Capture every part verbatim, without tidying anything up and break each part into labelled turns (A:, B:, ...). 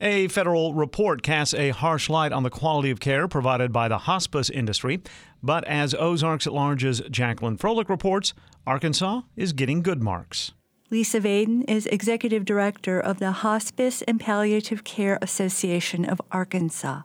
A: A federal report casts a harsh light on the quality of care provided by the hospice industry. But as Ozarks at Large's Jacqueline Froelich reports, Arkansas is getting good marks.
B: Lisa Vaden is Executive Director of the Hospice and Palliative Care Association of Arkansas.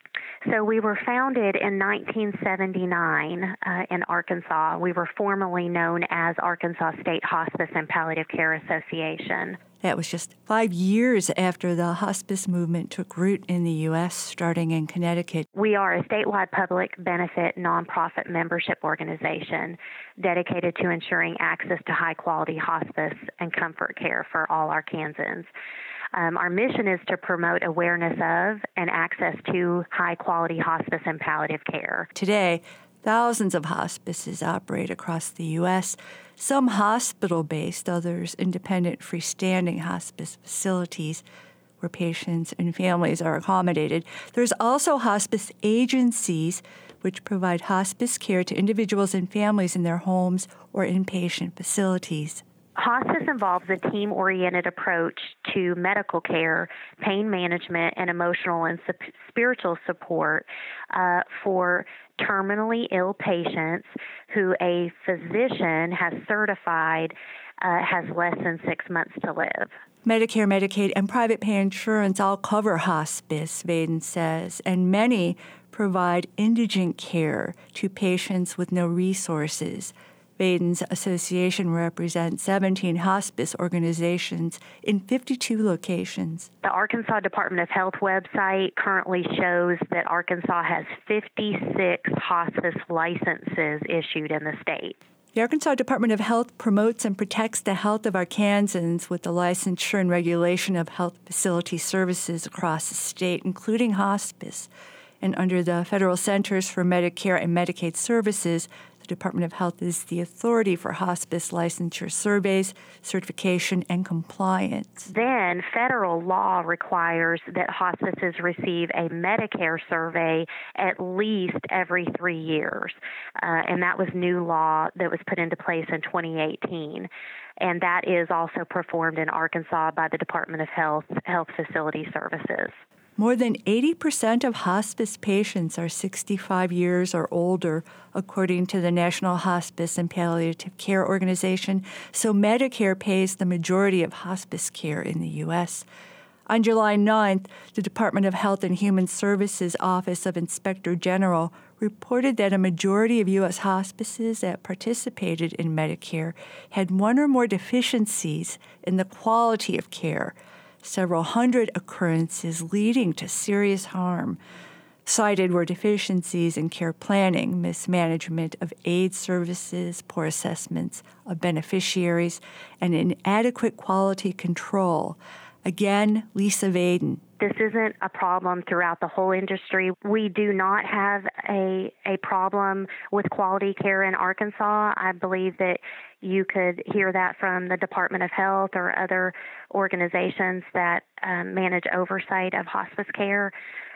C: So we were founded in nineteen seventy-nine uh, in Arkansas. We were formerly known as Arkansas State Hospice and Palliative Care Association.
B: That was just five years after the hospice movement took root in the U S, starting in Connecticut.
C: We are a statewide public benefit nonprofit membership organization dedicated to ensuring access to high-quality hospice and comfort care for all Arkansans. Um, our mission is to promote awareness of and access to high-quality hospice and palliative care.
B: Today, thousands of hospices operate across the U S, some hospital-based, others independent freestanding hospice facilities where patients and families are accommodated. There's also hospice agencies which provide hospice care to individuals and families in their homes or inpatient facilities.
C: Hospice involves a team-oriented approach to medical care, pain management, and emotional and su- spiritual support uh, for terminally ill patients who a physician has certified uh, has less than six months to live.
B: Medicare, Medicaid, and private pay insurance all cover hospice, Vaden says, and many provide indigent care to patients with no resources. Vaden's association represents seventeen hospice organizations in fifty-two locations.
C: The Arkansas Department of Health website currently shows that Arkansas has fifty-six hospice licenses issued in the state.
B: The Arkansas Department of Health promotes and protects the health of Arkansans with the licensure and regulation of health facility services across the state, including hospice. And under the Federal Centers for Medicare and Medicaid Services, the Department of Health is the authority for hospice licensure surveys, certification, and compliance.
C: Then federal law requires that hospices receive a Medicare survey at least every three years. Uh, and that was new law that was put into place in twenty eighteen. And that is also performed in Arkansas by the Department of Health Health Facility Services.
B: More than eighty percent of hospice patients are sixty-five years or older, according to the National Hospice and Palliative Care Organization, so Medicare pays the majority of hospice care in the U S. On July ninth, the Department of Health and Human Services Office of Inspector General reported that a majority of U S hospices that participated in Medicare had one or more deficiencies in the quality of care, several hundred occurrences leading to serious harm. Cited were deficiencies in care planning, mismanagement of aid services, poor assessments of beneficiaries, and inadequate quality control. Again, Lisa Vaden.
C: This isn't a problem throughout the whole industry. We do not have a a problem with quality care in Arkansas. I believe that you could hear that from the Department of Health or other organizations that um, manage oversight of hospice care.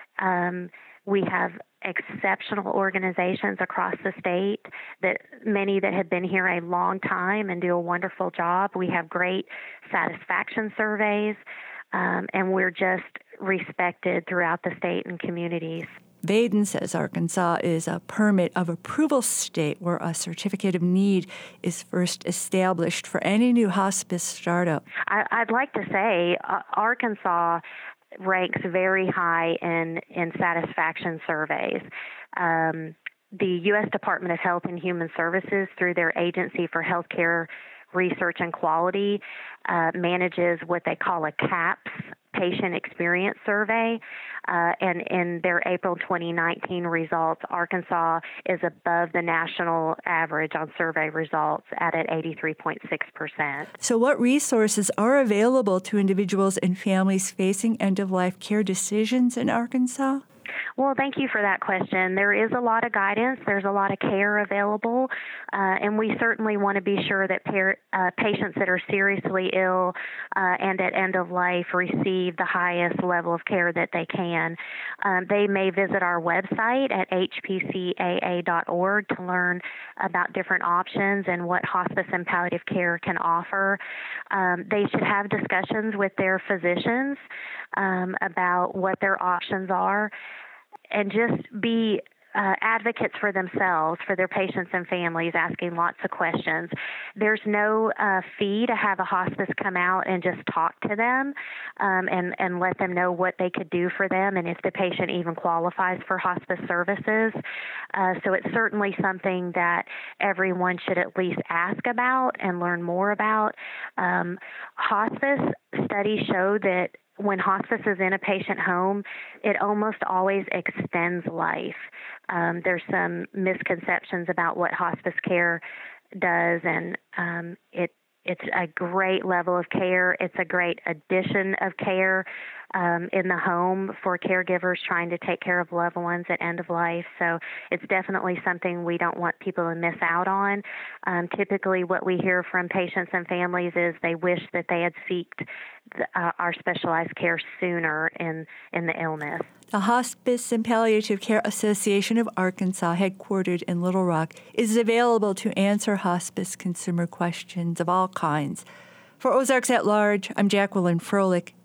C: Um, we have exceptional organizations across the state, that many that have been here a long time and do a wonderful job. We have great satisfaction surveys, um, and we're just respected throughout the state and communities.
B: Vaden says Arkansas is a permit of approval state where a certificate of need is first established for any new hospice startup.
C: I, I'd like to say uh, Arkansas ranks very high in, in satisfaction surveys. Um, the U S Department of Health and Human Services, through their Agency for Healthcare Research and Quality, uh, manages what they call a CAHPS, Patient Experience Survey, uh, and in their April twenty nineteen results, Arkansas is above the national average on survey results at at eighty-three point six percent.
B: So what resources are available to individuals and families facing end-of-life care decisions in Arkansas?
C: Well, thank you for that question. There is a lot of guidance. There's a lot of care available, uh, and we certainly want to be sure that par- uh, patients that are seriously ill uh, and at end of life receive the highest level of care that they can. Um, they may visit our website at h p c a a dot org to learn about different options and what hospice and palliative care can offer. Um, they should have discussions with their physicians um, about what their options are, and just be uh, advocates for themselves, for their patients and families, asking lots of questions. There's no uh, fee to have a hospice come out and just talk to them um, and, and let them know what they could do for them and if the patient even qualifies for hospice services. Uh, so it's certainly something that everyone should at least ask about and learn more about. Um, hospice studies show that when hospice is in a patient home, it almost always extends life. Um, there's some misconceptions about what hospice care does, and um, it it's a great level of care. It's a great addition of care um, in the home for caregivers trying to take care of loved ones at end of life. So it's definitely something we don't want people to miss out on. Um, typically what we hear from patients and families is they wish that they had sought the, uh, our specialized care sooner in, in the illness.
B: The Hospice and Palliative Care Association of Arkansas, headquartered in Little Rock, is available to answer hospice consumer questions of all kinds. For Ozarks at Large, I'm Jacqueline Froelich.